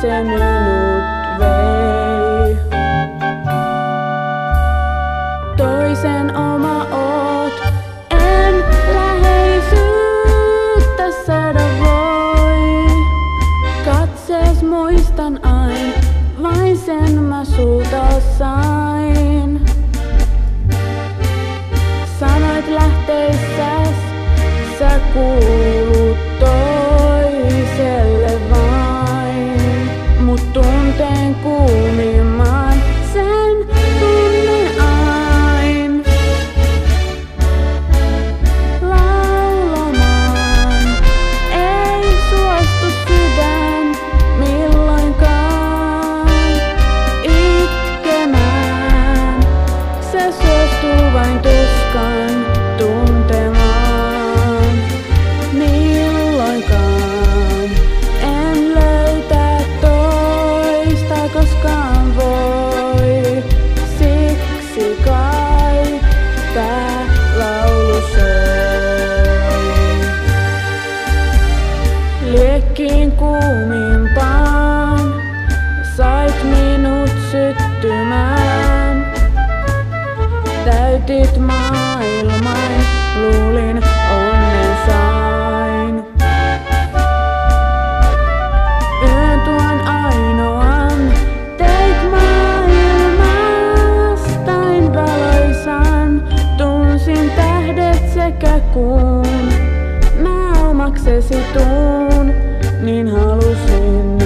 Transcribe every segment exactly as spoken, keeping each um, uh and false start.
se minut vei. Toisen oma oot, en läheisyyttä saada voi. Katsees muistan ain, vain sen mä sulta sain. Sanoit lähteissäs, sä kuulut toiselle vain. Mut tunteen kuumimman, sen tunnen ain. Laulamaan ei suostu sydän milloinkaan. Itkemään se suostuu vain tuskan tuntemaan. Milloinkaan en löytää toista koskaan voi. Siksi kai tää laulu soi. Liekkiin kuumimpaan sait minut syttymään. Täytit maailman, luulin onnen sain. Yön tuon ainoan, teit maailmastain valoisan. Tunsin tähdet sekä kuun, mä omaksesi tuun, niin halusin.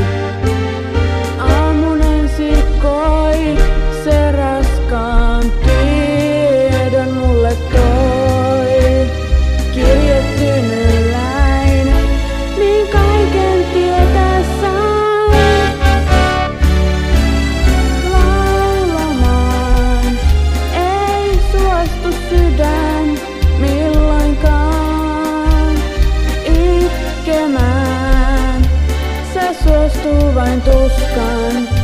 Aamun ensi koi, se raskaan tiedon mulle toi. Kirjettynyläin, niin kaiken tietää sain. Laulamaan ei suostu sydän milloinkaan. Itkemään se suostuu vain tuskaan.